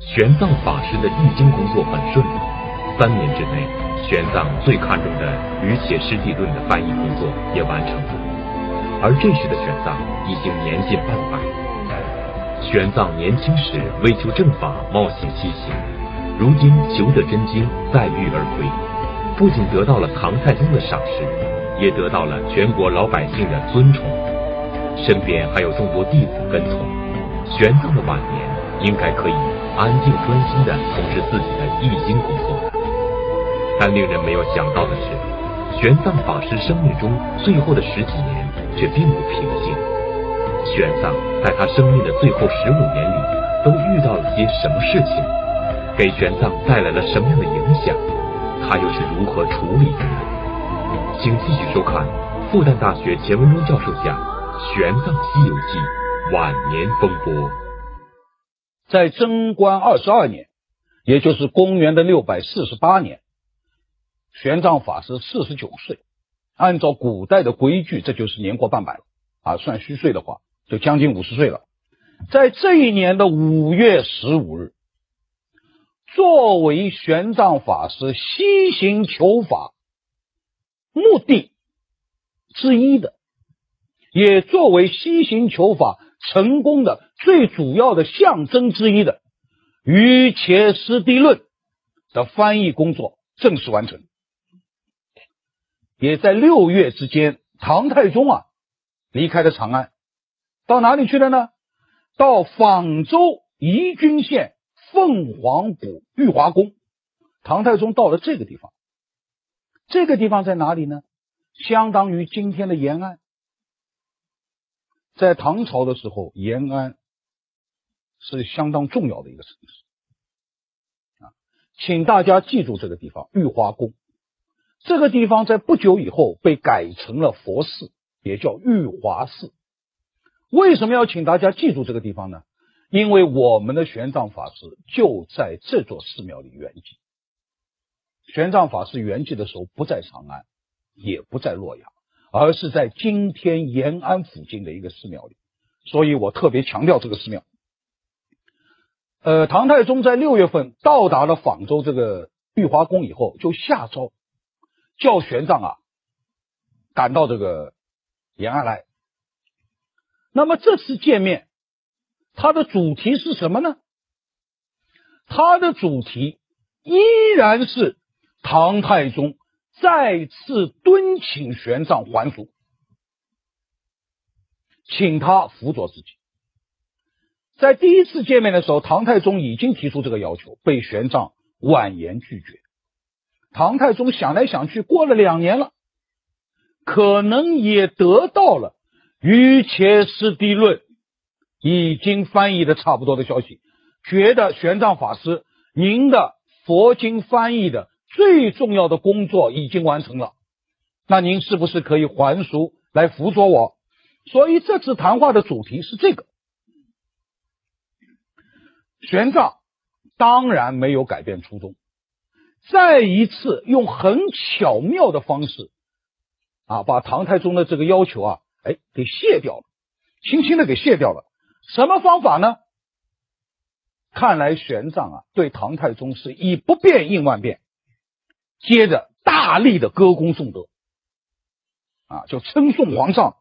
玄奘法师的译经工作很顺利，3年之内，玄奘最看重的《瑜伽师地论》的翻译工作也完成了。而这时的玄奘已经年近半百。玄奘年轻时为求正法冒险西行，如今求得真经，载誉而归，不仅得到了唐太宗的赏识，也得到了全国老百姓的尊崇，身边还有众多弟子跟从。玄奘的晚年应该可以安静专心地从事自己的译经工作的。但令人没有想到的是，玄奘法师生命中最后的10几年却并不平静。玄奘在他生命的最后15年里都遇到了些什么事情，给玄奘带来了什么样的影响，他又是如何处理的呢？请继续收看复旦大学钱文忠教授讲《玄奘西游记》晚年风波。 在贞观22年，也就是公元的648年，玄奘法师49岁，按照古代的规矩，这就是年过半百了啊，算虚岁的话就将近50岁了。在这一年的5月15日，作为玄奘法师西行求法目的之一的，也作为西行求法成功的最主要的象征之一的《瑜伽师地论》的翻译工作正式完成。也在6月之间，唐太宗离开了长安，到哪里去了呢？到仿州宜君县凤凰谷玉华宫。唐太宗到了这个地方，这个地方在哪里呢？相当于今天的延安。在唐朝的时候，延安是相当重要的一个城市请大家记住这个地方玉华宫。这个地方在不久以后被改成了佛寺，也叫玉华寺。为什么要请大家记住这个地方呢？因为我们的玄奘法师就在这座寺庙里圆寂。玄奘法师圆寂的时候不在长安，也不在洛阳，而是在今天延安附近的一个寺庙里，所以我特别强调这个寺庙。唐太宗在6月份到达了仿州这个玉华宫以后，就下诏叫玄奘赶到这个延安来。那么这次见面，它的主题是什么呢？它的主题依然是唐太宗再次敦请玄奘还俗，请他辅佐自己。在第一次见面的时候，唐太宗已经提出这个要求，被玄奘婉言拒绝。唐太宗想来想去，过了2年了，可能也得到了《瑜伽师地论》已经翻译的差不多的消息，觉得玄奘法师您的佛经翻译的最重要的工作已经完成了，那您是不是可以还俗来辅佐我？所以这次谈话的主题是这个。玄奘当然没有改变初衷，再一次用很巧妙的方式把唐太宗的这个要求给卸掉了，轻轻的给卸掉了。什么方法呢？看来玄奘对唐太宗是以不变应万变，接着大力的歌功颂德就称颂皇上。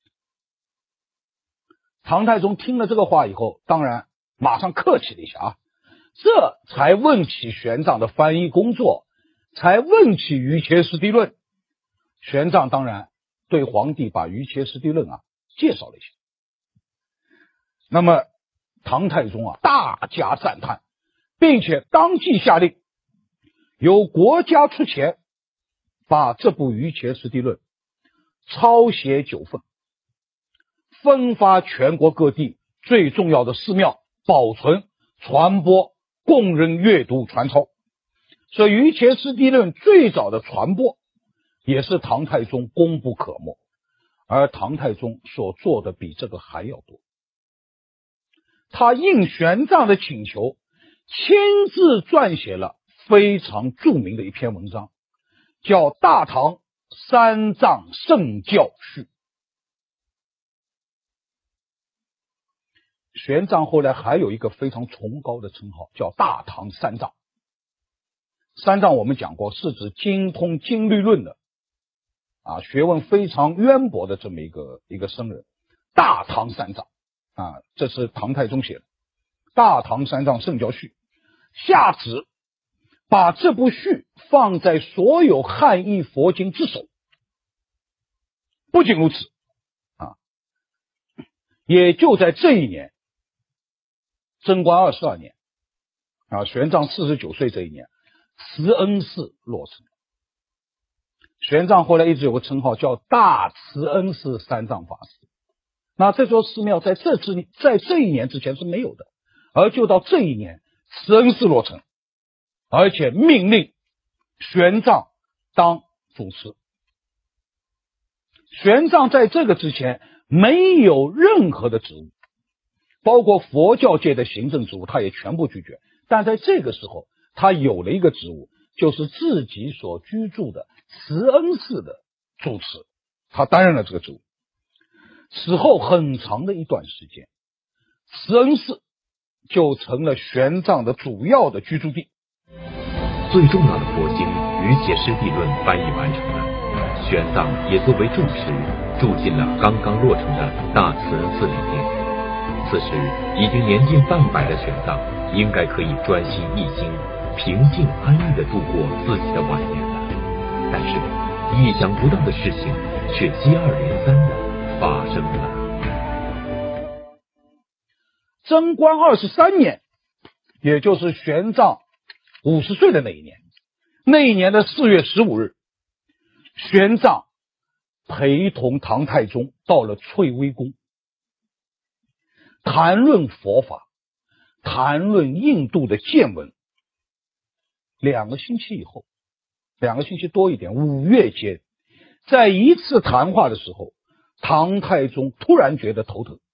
唐太宗听了这个话以后，当然马上客气了一下这才问起玄奘的翻译工作，才问起《瑜伽师地论》。玄奘当然对皇帝把《瑜伽师地论》介绍了一下。那么唐太宗大加赞叹，并且当即下令由国家出钱把这部《瑜伽师地论》抄写9份，分发全国各地最重要的寺庙保存、传播、供人阅读、传抄。所以《瑜伽师地论》最早的传播也是唐太宗功不可没，而唐太宗所做的比这个还要多。他应玄奘的请求，亲自撰写了非常著名的一篇文章，叫《大唐三藏圣教序》。 玄奘后来还有一个非常崇高的称号，叫大唐三藏。三藏我们讲过，是指精通经律论的学问非常渊博的这么一个僧人。大唐三藏这是唐太宗写的《大唐三藏圣教序》，下旨把这部序放在所有汉译佛经之首。不仅如此也就在这一年，贞观22年玄奘49岁这一年，慈恩寺落成。玄奘后来一直有个称号叫大慈恩寺三藏法师。那这座寺庙在这一年之前是没有的，而就到这一年慈恩寺落成，而且命令玄奘当主持。玄奘在这个之前没有任何的职务，包括佛教界的行政职务他也全部拒绝，但在这个时候他有了一个职务，就是自己所居住的慈恩寺的主持，他担任了这个职务。此后很长的一段时间，慈恩寺就成了玄奘的主要的居住地。 最重要的佛经《瑜伽师地论》翻译完成了，玄奘也作为住持住进了刚刚落成的大慈恩寺里面。此时已经年近半百的玄奘应该可以专心一心平静安逸地度过自己的晚年了。但是意想不到的事情却接二连三地发生了。 贞观23年，也就是玄奘50岁的那一年，的4月15日，玄奘陪同唐太宗到了翠微宫，谈论佛法，谈论印度的见闻。2个星期以后，2个星期多一点，5月间，在一次谈话的时候，唐太宗突然觉得头疼，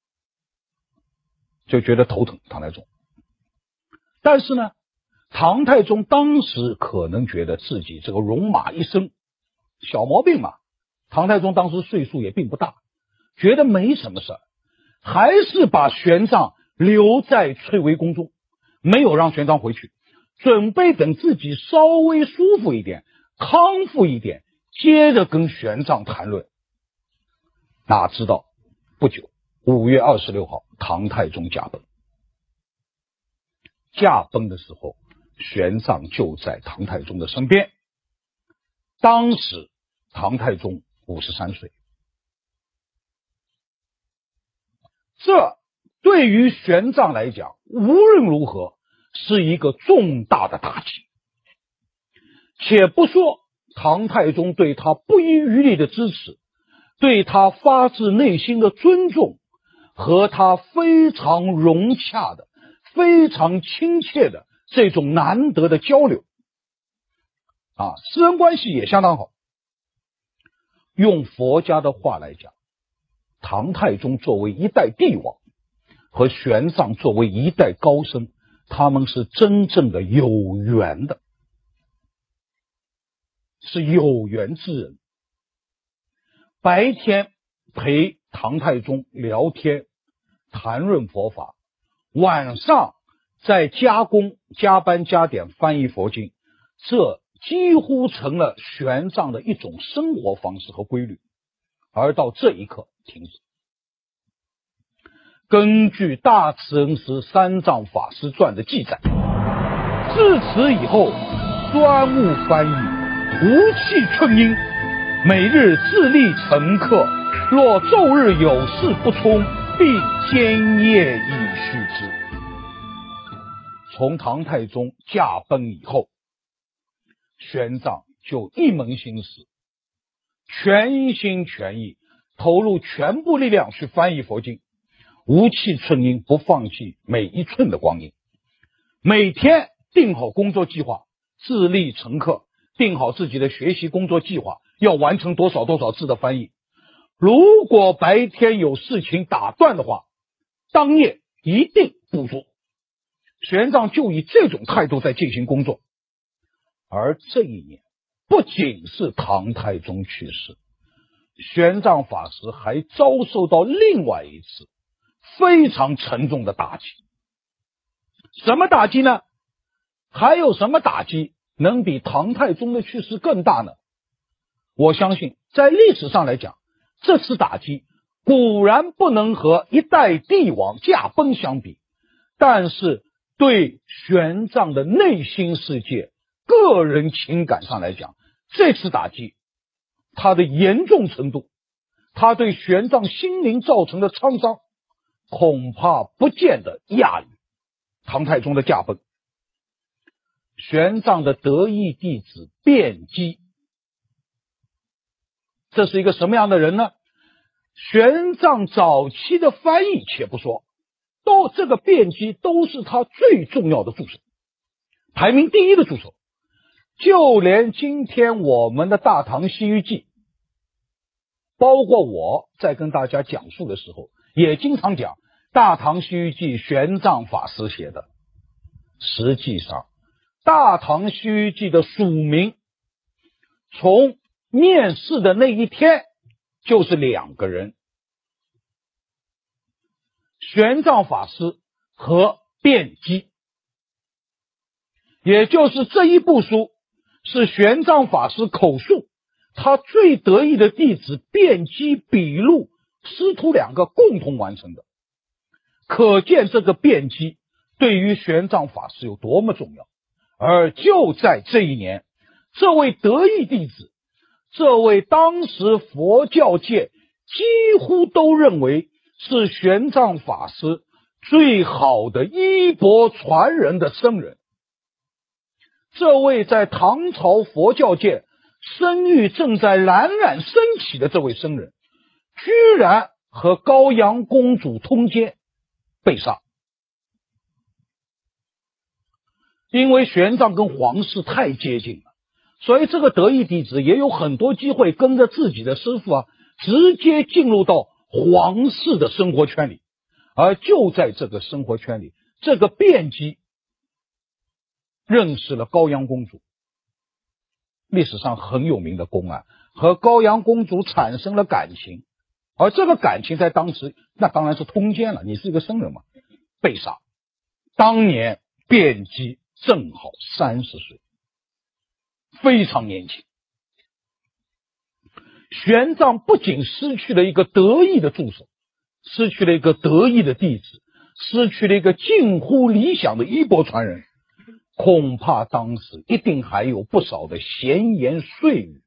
唐太宗。但是呢，唐太宗当时可能觉得自己这个戎马一生，小毛病嘛，唐太宗当时岁数也并不大，觉得没什么事，还是把玄奘留在翠微宫中，没有让玄奘回去，准备等自己稍微舒服一点，康复一点，接着跟玄奘谈论。哪知道不久5月26号唐太宗驾崩。驾崩的时候，玄奘就在唐太宗的身边。当时唐太宗53岁。这对于玄奘来讲，无论如何是一个重大的打击。且不说唐太宗对他不遗余力的支持，对他发自内心的尊重，和他非常融洽的、非常亲切的这种难得的交流私人关系也相当好。用佛家的话来讲，唐太宗作为一代帝王，和玄奘作为一代高僧，他们是真正的有缘的，是有缘之人。白天陪唐太宗聊天谈论佛法，晚上再加工加班加点翻译佛经，这几乎成了玄奘的一种生活方式和规律，而到这一刻停止。根据《大慈恩师三藏法师传》的记载，自此以后专务翻译，无弃春音，每日自立成课，若昼日有事不充，必兼夜以续之。从唐太宗驾崩以后，玄奘就一门心思，全心全意投入全部力量去翻译佛经，无弃寸阴，不放弃每一寸的光阴。每天定好工作计划，自立成课，定好自己的学习工作计划，要完成多少字的翻译。如果白天有事情打断的话，当夜一定补足。玄奘就以这种态度在进行工作。而这一年不仅是唐太宗去世，玄奘法师还遭受到另外一次非常沉重的打击。什么打击呢？还有什么打击能比唐太宗的去世更大呢？我相信在历史上来讲，这次打击固然不能和一代帝王驾崩相比，但是对玄奘的内心世界、个人情感上来讲，这次打击它的严重程度，它对玄奘心灵造成的创伤，恐怕不见得亚于唐太宗的驾崩。玄奘的得意弟子辩机，这是一个什么样的人呢？玄奘早期的翻译且不说，这个辩机都是他最重要的助手，排名第一的助手。就连今天我们的大唐西域记，包括我在跟大家讲述的时候，也经常讲大唐西域记玄奘法师写的。实际上大唐西域记的署名从面世的那一天就是2个人，玄奘法师和辩机，也就是这一部书是玄奘法师口述，他最得意的弟子辩机笔录，师徒2个共同完成的。可见这个辩机对于玄奘法师有多么重要。而就在这一年，这位得意弟子，这位当时佛教界几乎都认为是玄奘法师最好的衣钵传人的僧人，这位在唐朝佛教界声誉正在冉冉升起的这位僧人，居然和高阳公主通奸被杀。因为玄奘跟皇室太接近了，所以这个得意弟子也有很多机会跟着自己的师父直接进入到皇室的生活圈里。而就在这个生活圈里，这个辩机认识了高阳公主，历史上很有名的公案，和高阳公主产生了感情。而这个感情在当时那当然是通奸了，你是一个僧人嘛，被杀。当年辩机正好30岁，非常年轻。玄奘不仅失去了一个得意的助手，失去了一个得意的弟子，失去了一个近乎理想的衣钵传人，恐怕当时一定还有不少的闲言碎语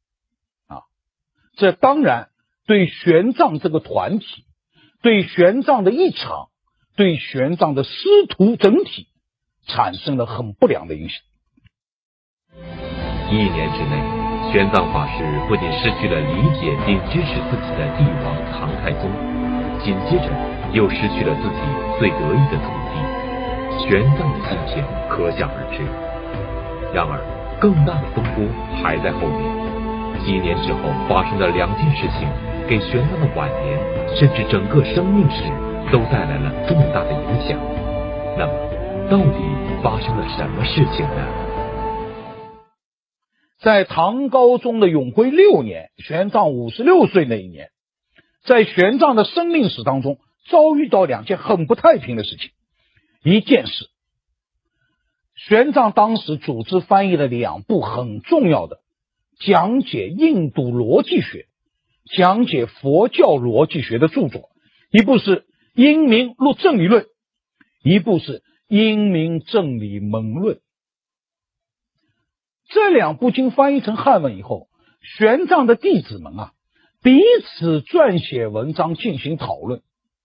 这当然对玄奘这个团体，对玄奘的一场，对玄奘的师徒整体产生了很不良的影响。 1年之内，玄奘法师不仅失去了理解并支持自己的帝王唐太宗，紧接着又失去了自己最得意的徒弟。玄奘的心情可想而知。然而更大的风波还在后面。几年之后发生的2件事情，给玄奘的晚年甚至整个生命史都带来了重大的影响。那么到底发生了什么事情呢？ 在唐高宗的永徽6年，玄奘56岁那一年，在玄奘的生命史当中遭遇到2件很不太平的事情。一件事，玄奘当时组织翻译了2部很重要的讲解印度逻辑学、讲解佛教逻辑学的著作，一部是《英明录正理论》，一部是《英明正理门论》。这2部经翻译成汉文以后，玄奘的弟子们彼此撰写文章进行讨论，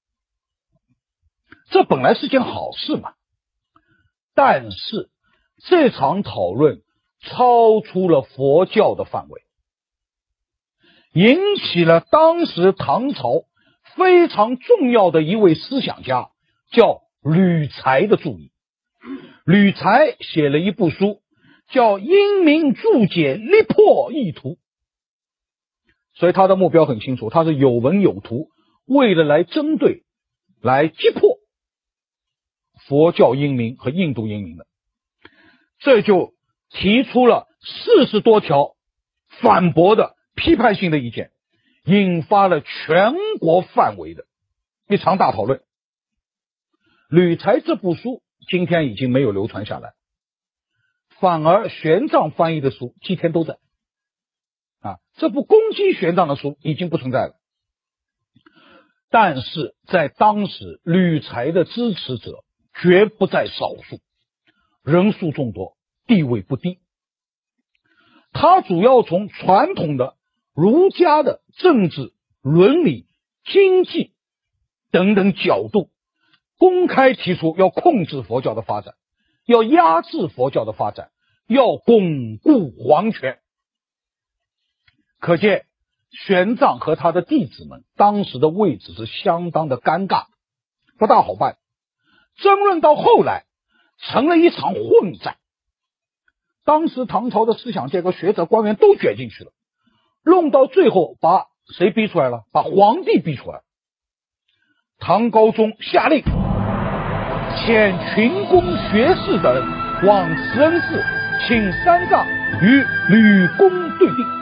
这本来是件好事嘛。但是这场讨论超出了佛教的范围，引起了当时唐朝非常重要的一位思想家叫吕才的注意。吕才写了一部书叫《英明注解力破意图》，所以他的目标很清楚，他是有文有图，为了来针对来击破佛教英明和印度英明的。这就提出了40多条反驳的批判性的意见，引发了全国范围的一场大讨论。 吕才这部书今天已经没有流传下来，反而玄奘翻译的书今天都在这部攻击玄奘的书已经不存在了。但是在当时吕才的支持者绝不在少数，人数众多，地位不低。他主要从传统的儒家的政治、伦理、经济等等角度公开提出要控制佛教的发展，要压制佛教的发展，要巩固皇权。可见玄奘和他的弟子们当时的位置是相当的尴尬，不大好办。争论到后来成了一场混战，当时唐朝的思想界和学者官员都卷进去了，弄到最后把谁逼出来了？把皇帝逼出来。唐高宗下令遣群公学士等往慈恩寺请三藏与吕公对定。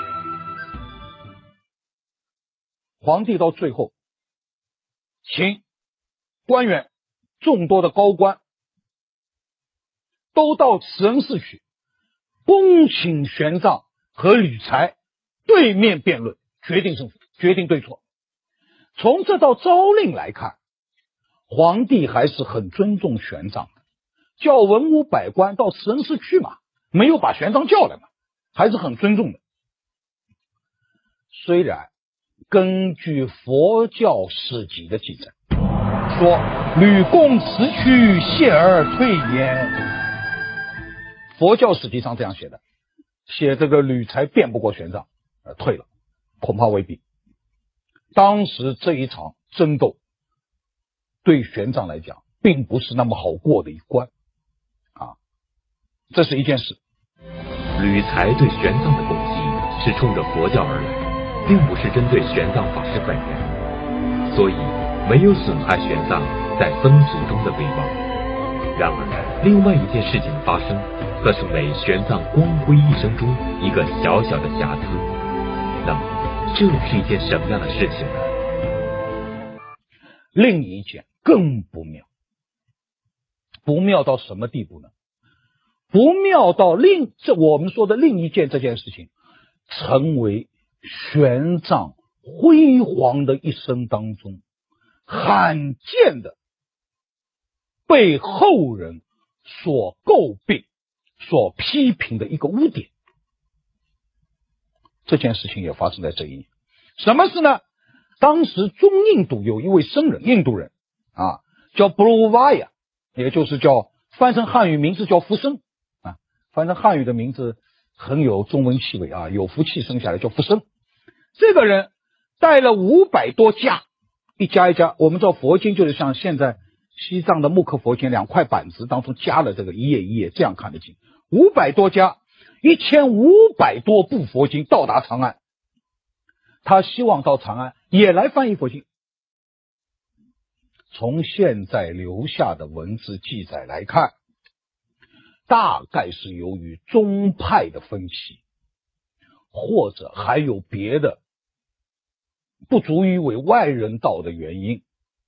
皇帝到最后请官员众多的高官都到慈恩寺去，恭请玄奘和吕才对面辩论，决定胜负，决定对错。从这道诏令来看，皇帝还是很尊重玄奘的，叫文武百官到慈恩寺去嘛，没有把玄奘叫来嘛，还是很尊重的。虽然根据佛教史籍的记载说吕公辞去，谢而退焉，佛教史籍上这样写的，写这个吕才辩不过玄奘退了，恐怕未必。当时这一场争斗对玄奘来讲并不是那么好过的一关这是一件事。 吕才对玄奘的攻击是冲着佛教而来，并不是针对玄奘法师本人，所以没有损害玄奘在僧俗中的威望。然而另外一件事情的发生，则是美玄奘光辉一生中一个小小的瑕疵。那么这是一件什么样的事情呢？ 另一件更不妙，不妙到什么地步呢？不妙到我们说的另一件这件事情成为玄奘辉煌的一生当中罕见的被后人所诟病、所批评的一个污点。这件事情也发生在这一年。什么事呢？当时中印度有一位僧人，印度人叫布鲁瓦亚，也就是叫翻成汉语名字叫福生翻成汉语的名字很有中文气味有福气生下来叫福生。这个人带了500多家，一家一家，我们知道佛经就是像现在西藏的木刻佛经2块板子当中加了这个一页一页这样看的经，500多家，1500多部佛经到达长安，他希望到长安也来翻译佛经。从现在留下的文字记载来看，大概是由于宗派的分歧，或者还有别的不足以为外人道的原因，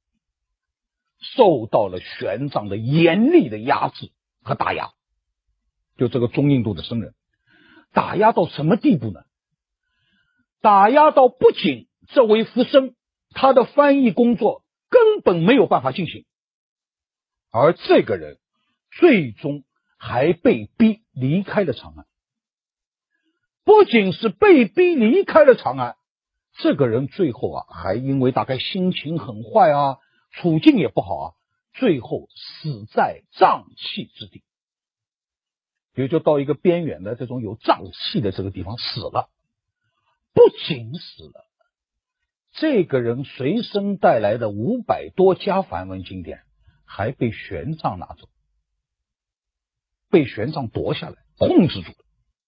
受到了玄奘的严厉的压制和打压。就这个中印度的僧人打压到什么地步呢？打压到不仅这位福生他的翻译工作根本没有办法进行，而这个人最终还被逼离开了长安。不仅是被逼离开了长安，这个人最后还因为大概心情很坏处境也不好最后死在瘴气之地，也就到一个边远的这种有瘴气的这个地方死了。不仅死了，这个人随身带来的500多家梵文经典还被玄奘拿走，被玄奘夺下来控制住了。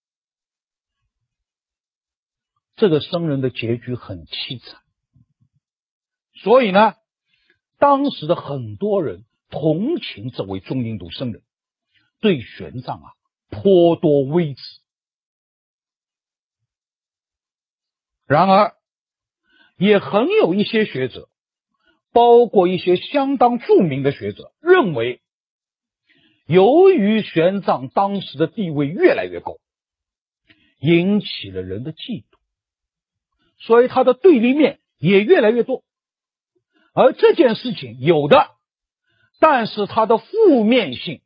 这个僧人的结局很凄惨，所以呢，当时的很多人同情这位中印度僧人，对玄奘颇多微词。然而也很有一些学者包括一些相当著名的学者认为，由于玄奘当时的地位越来越高，引起了人的嫉妒，所以他的对立面也越来越多。而这件事情有的，但是它的负面性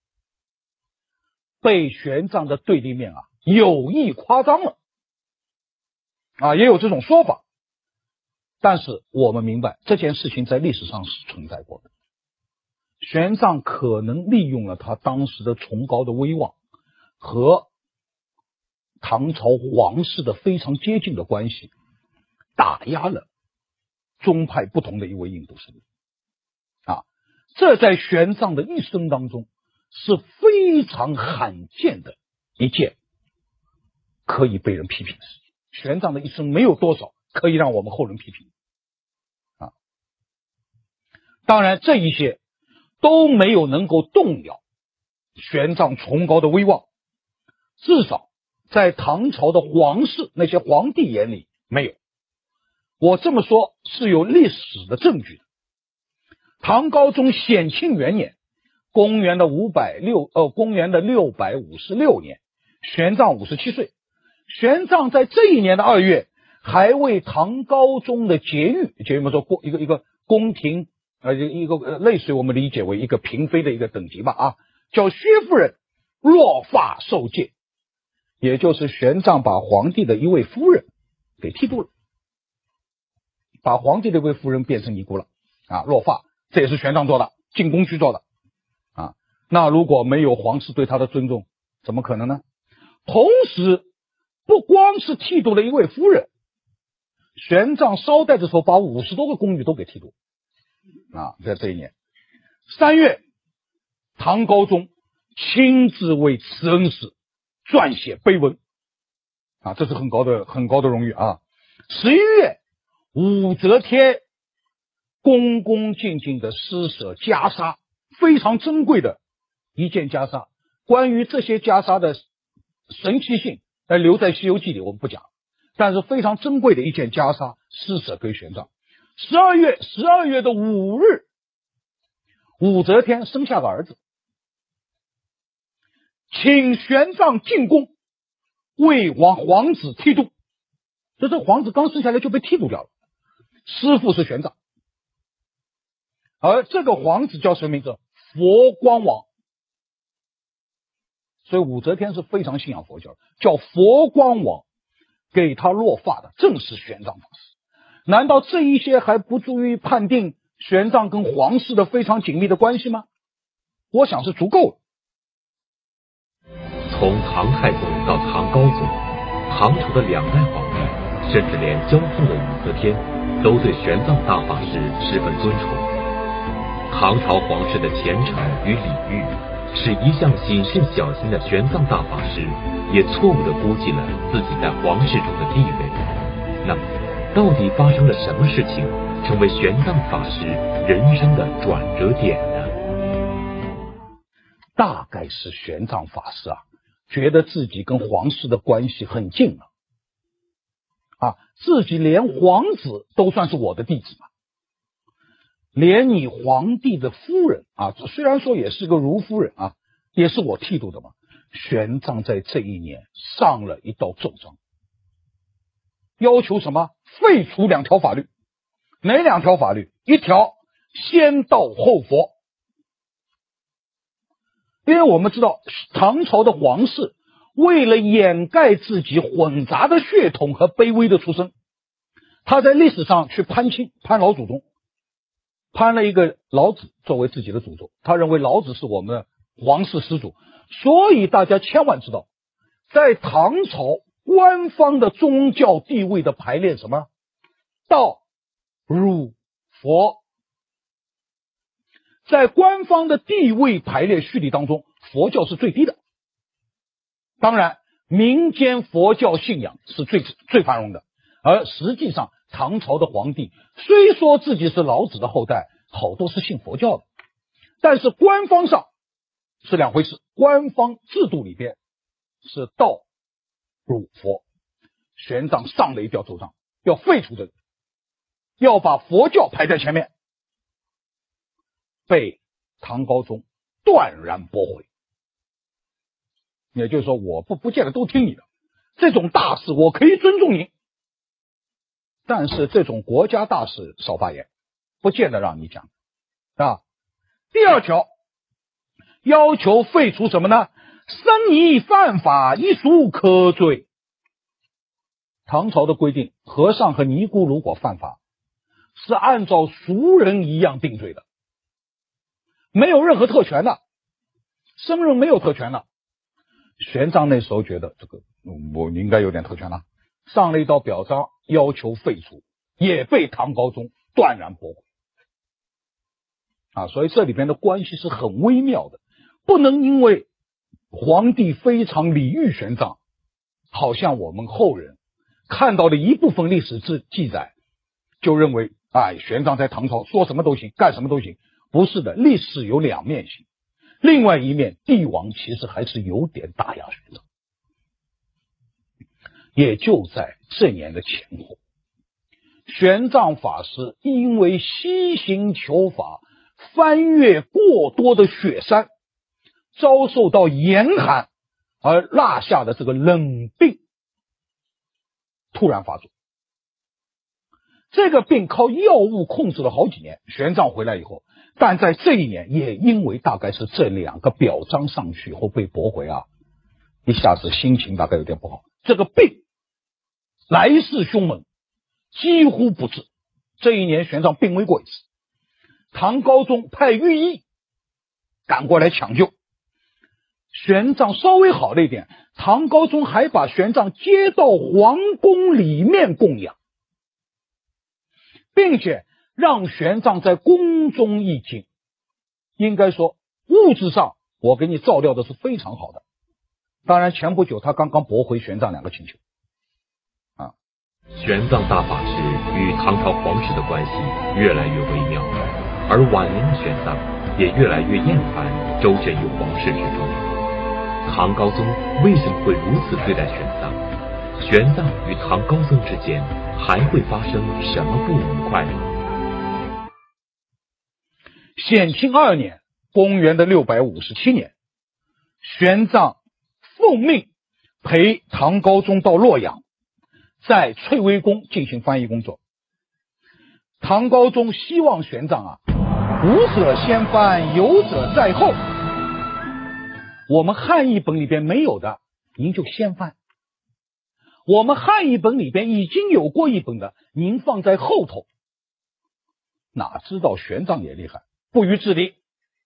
被玄奘的对立面有意夸张了也有这种说法。但是我们明白这件事情在历史上是存在过的。玄奘可能利用了他当时的崇高的威望和唐朝皇室的非常接近的关系，打压了宗派不同的一位印度势力这在玄奘的一生当中是非常罕见的一件可以被人批评的事情。玄奘的一生没有多少可以让我们后人批评当然这一些都没有能够动摇玄奘崇高的威望，至少在唐朝的皇室那些皇帝眼里没有。我这么说是有历史的证据的。唐高宗显庆元年，公元的656年，玄奘57岁。玄奘在这一年的2月，还为唐高宗的节狱嘛，说一个宫廷一个类似于我们理解为一个嫔妃的一个等级吧叫薛夫人落发受戒，也就是玄奘把皇帝的一位夫人给剃度了，把皇帝的一位夫人变成尼姑了落发，这也是玄奘做的，进宫去做的那如果没有皇室对他的尊重，怎么可能呢？同时不光是剃度了一位夫人，玄奘捎带的时候把50多个宫女都给剃度在这一年3月，唐高宗亲自为慈恩寺撰写碑文这是很高的荣誉11月，武则天恭恭敬敬的施舍袈裟，非常珍贵的一件袈裟。关于这些袈裟的神奇性留在《西游记》里我们不讲，但是非常珍贵的一件袈裟施舍给玄奘。12月的5日，武则天生下个儿子，请玄奘进宫为皇子剃度。这皇子刚生下来就被剃度掉了，师父是玄奘，而这个皇子叫什么名字？佛光王。所以武则天是非常信仰佛教的，叫佛光王，给他落发的正是玄奘法师。难道这一些还不足以判定玄奘跟皇室的非常紧密的关系吗？我想是足够的。 从唐太宗到唐高宗，唐朝的2代皇帝，甚至连骄纵的武则天都对玄奘大法师十分尊崇。唐朝皇室的虔诚与礼遇，使一向谨慎小心的玄奘大法师也错误地估计了自己在皇室中的地位。那么到底发生了什么事情，成为玄奘法师人生的转折点呢？ 大概是玄奘法师觉得自己跟皇室的关系很近了自己连皇子都算是我的弟子嘛，连你皇帝的夫人虽然说也是个如夫人也是我剃度的嘛。玄奘在这一年上了一道奏章，要求什么？废除2条法律。哪2条法律？一条先道后佛。因为我们知道唐朝的皇室为了掩盖自己混杂的血统和卑微的出身，他在历史上去攀亲，攀老祖宗，攀了一个老子作为自己的祖宗，他认为老子是我们的皇室始祖。所以大家千万知道，在唐朝官方的宗教地位的排列什么？道、儒、佛。在官方的地位排列序列当中，佛教是最低的。当然民间佛教信仰是最繁荣的，而实际上唐朝的皇帝虽说自己是老子的后代，好多是信佛教的，但是官方上是2回事。官方制度里边是道、儒、佛。玄奘上了一条奏章，要废除这个，要把佛教排在前面， 被唐高宗断然驳回。也就是说，我不见得都听你的，这种大事我可以尊重您，但是这种国家大事少发言，不见得让你讲啊。第二条，要求废除什么呢？僧尼犯法，一俗可罪。唐朝的规定，和尚和尼姑如果犯法，是按照俗人一样定罪的，没有任何特权的，僧人没有特权的。玄奘那时候觉得这个我应该有点特权了，上了一道表彰要求废除，也被唐高宗断然驳回啊。所以这里边的关系是很微妙的，不能因为皇帝非常礼遇玄奘，好像我们后人看到的一部分历史记载，就认为玄奘在唐朝说什么都行，干什么都行。不是的，历史有两面性，另外一面，帝王其实还是有点打压玄奘。也就在这年的前后，玄奘法师因为西行求法，翻越过多的雪山，遭受到严寒而落下的这个冷病突然发作。这个病靠药物控制了好几年，玄奘回来以后，但在这一年也因为大概是这两个表彰上去以后被驳回一下子心情大概有点不好。这个病来势凶猛，几乎不治。这一年玄奘病危过一次，唐高宗派御医赶过来抢救，玄奘稍微好了一点，唐高宗还把玄奘接到皇宫里面供养，并且让玄奘在宫中译经。应该说物质上我给你照料的是非常好的。当然前不久他刚刚驳回玄奘两个请求玄奘大法师与唐朝皇室的关系越来越微妙，而晚年的玄奘也越来越厌烦周旋于皇室之中。唐高宗为什么会如此对待玄奘？玄奘与唐高宗之间还会发生什么不愉快呢？ 显庆2年，公元的657年，玄奘奉命陪唐高宗到洛阳，在翠微宫进行翻译工作。唐高宗希望玄奘无者先翻，有者在后。我们汉译本里边没有的，您就先翻；我们汉译本里边已经有过一本的，您放在后头。哪知道玄奘也厉害，不予置疑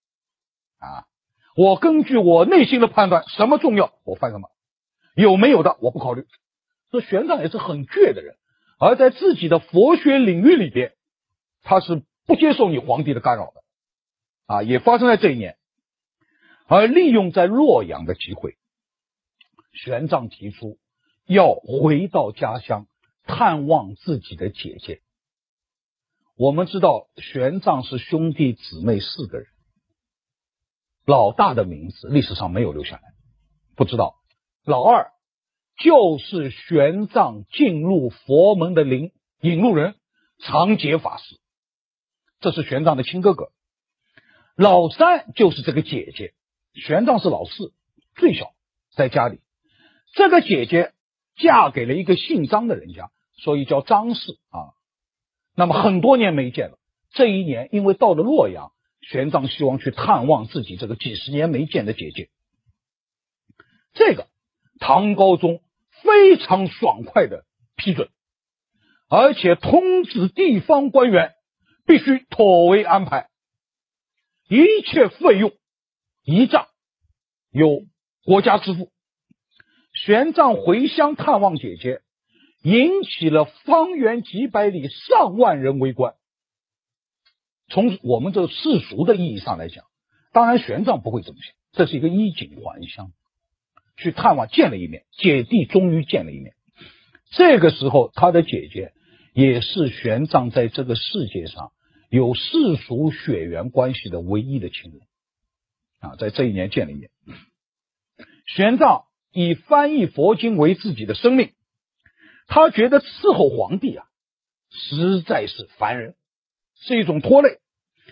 我根据我内心的判断，什么重要我翻什么，有没有的我不考虑。这玄奘也是很倔的人，而在自己的佛学领域里边，他是不接受你皇帝的干扰的也发生在这一年。而利用在洛阳的机会，玄奘提出要回到家乡探望自己的姐姐。我们知道玄奘是兄弟姊妹4个人，老大的名字历史上没有留下来，不知道。老二就是玄奘进入佛门的引路人长节法师，这是玄奘的亲哥哥。老三就是这个姐姐，玄奘是老4，最小，在家里。这个姐姐嫁给了一个姓张的人家，所以叫张氏那么很多年没见了，这一年因为到了洛阳，玄奘希望去探望自己这个几十年没见的姐姐。这个唐高宗非常爽快的批准，而且通知地方官员必须妥为安排，一切费用仪仗由国家支付。玄奘回乡探望姐姐，引起了方圆几百里上万人围观。从我们这世俗的意义上来讲，当然玄奘不会这么想，这是一个衣锦还乡，去探望见了一面，姐弟终于见了一面。这个时候他的姐姐也是玄奘在这个世界上有世俗血缘关系的唯一的亲人在这一年见了一面。玄奘以翻译佛经为自己的生命，他觉得伺候皇帝实在是烦人，是一种拖累。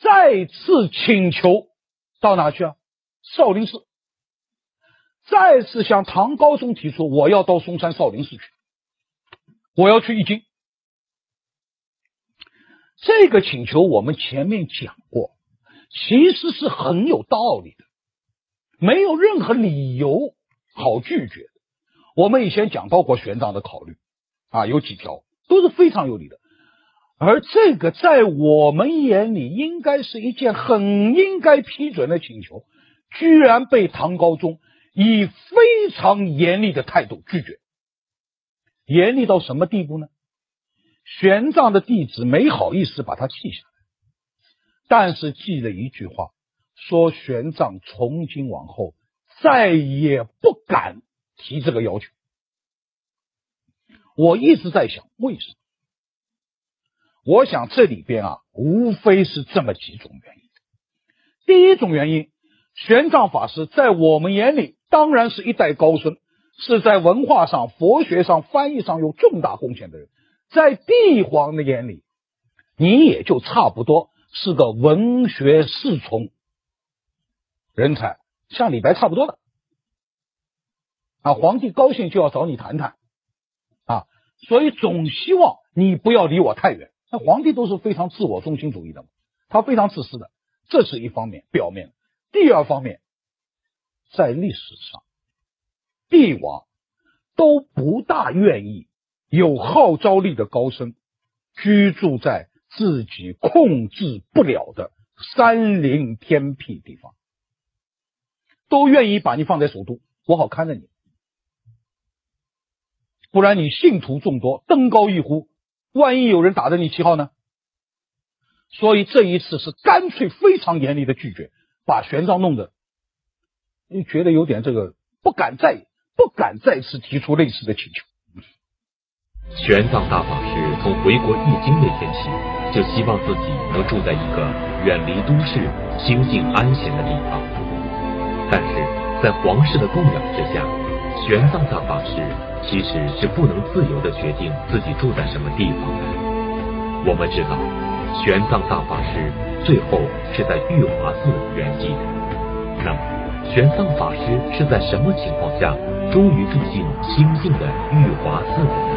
再次请求到哪去啊？少林寺。再次向唐高宗提出，我要到嵩山少林寺去，我要去易经。这个请求我们前面讲过，其实是很有道理的，没有任何理由好拒绝的。我们以前讲到过玄奘的考虑有几条都是非常有理的，而这个在我们眼里应该是一件很应该批准的请求，居然被唐高宗以非常严厉的态度拒绝。严厉到什么地步呢？玄奘的弟子没好意思把他记下来，但是记了一句话，说玄奘从今往后再也不敢提这个要求。我一直在想，为什么？我想这里边无非是这么几种原因。第一种原因，玄奘法师在我们眼里当然是一代高僧，是在文化上、佛学上、翻译上有重大贡献的人，在帝皇的眼里，你也就差不多是个文学侍从人才，像李白差不多的皇帝高兴就要找你谈谈所以总希望你不要离我太远。那皇帝都是非常自我中心主义的嘛，他非常自私的，这是一方面，表面。第二方面，在历史上，帝王都不大愿意有号召力的高僧居住在自己控制不了的山林偏僻地方，都愿意把你放在首都，我好看着你。不然你信徒众多，登高一呼，万一有人打着你旗号呢？所以这一次是干脆非常严厉的拒绝，把玄奘弄得你觉得有点这个不敢再次提出类似的请求。 玄奘大法师从回国易经那天起，就希望自己能住在一个远离都市、清静安闲的地方。但是在皇室的供养之下，玄奘大法师其实是不能自由地决定自己住在什么地方的。我们知道，玄奘大法师最后是在玉华寺圆寂的。那么，玄奘法师是在什么情况下终于住进清静的玉华寺的呢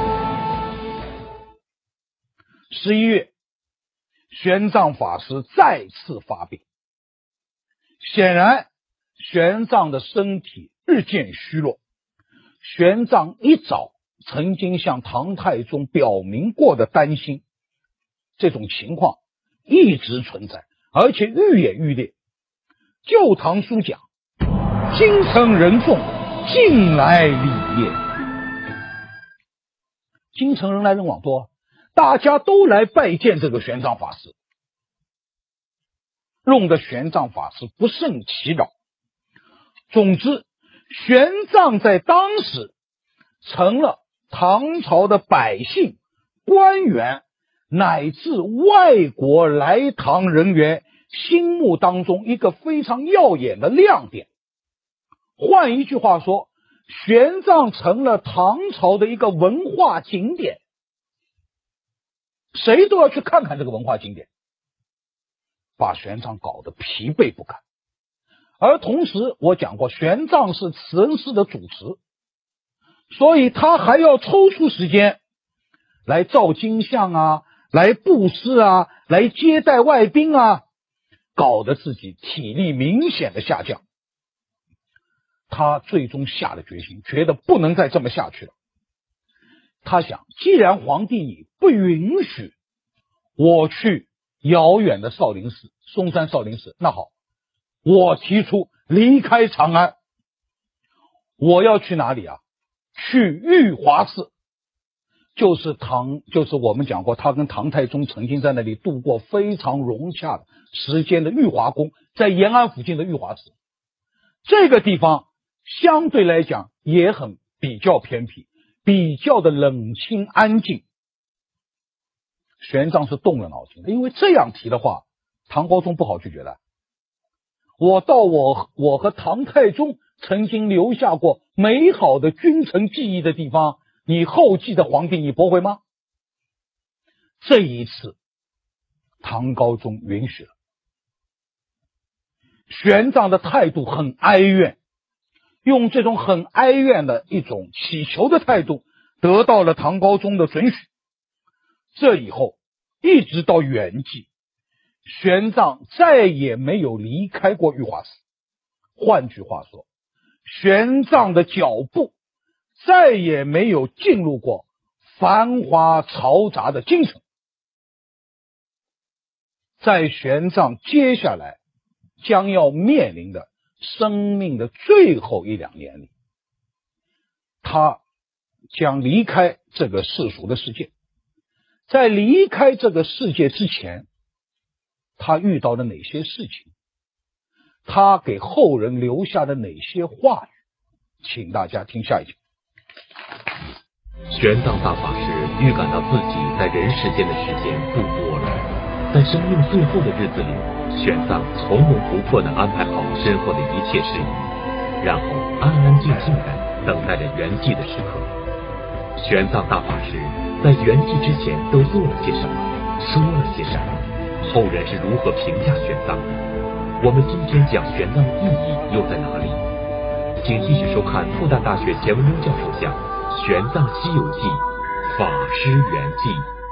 ？11月，玄奘法师再次发病，显然玄奘的身体日渐虚弱。玄奘一早曾经向唐太宗表明过的担心，这种情况一直存在，而且愈演愈烈。旧唐书讲，京城人众，近来礼业。京城人来人往多，大家都来拜见这个玄奘法师，弄得玄奘法师不胜其扰。总之，玄奘在当时成了唐朝的百姓、官员乃至外国来唐人员心目当中一个非常耀眼的亮点。换一句话说，玄奘成了唐朝的一个文化景点，谁都要去看看这个文化景点，把玄奘搞得疲惫不堪。而同时我讲过，玄奘是慈恩寺的主持，所以他还要抽出时间来照金像来布施来接待外宾搞得自己体力明显的下降。他最终下了决心，觉得不能再这么下去了。他想，既然皇帝你不允许我去遥远的少林寺，嵩山少林寺，那好，我提出离开长安，我要去哪里去玉华寺，就是我们讲过，他跟唐太宗曾经在那里度过非常融洽的时间的玉华宫，在延安附近的玉华寺。这个地方相对来讲也比较偏僻，比较的冷清安静。玄奘是动了脑筋的，因为这样提的话，唐高宗不好拒绝的。我到我和唐太宗曾经留下过美好的君臣记忆的地方，你后继的皇帝你驳回吗？这一次唐高宗允许了， 玄奘的态度很哀怨，用这种很哀怨的一种祈求的态度得到了唐高宗的准许。这以后一直到圆寂，玄奘再也没有离开过玉华寺。换句话说，玄奘的脚步再也没有进入过繁华嘈杂的京城。在玄奘接下来将要面临的生命的最后1、2年里，他将离开这个世俗的世界。在离开这个世界之前，他遇到了哪些事情？他给后人留下的哪些话语？请大家听下一集。 玄奘大法师预感到自己在人世间的时间不多了，在生命最后的日子里，玄奘从容不迫地安排好身后的一切事宜，然后安安静静地等待着圆寂的时刻。玄奘大法师在圆寂之前都做了些什么，说了些什么？后人是如何评价玄奘的？我们今天讲玄奘的意义又在哪里？请继续收看复旦大学钱文忠教授讲《玄奘西游记》法师圆寂。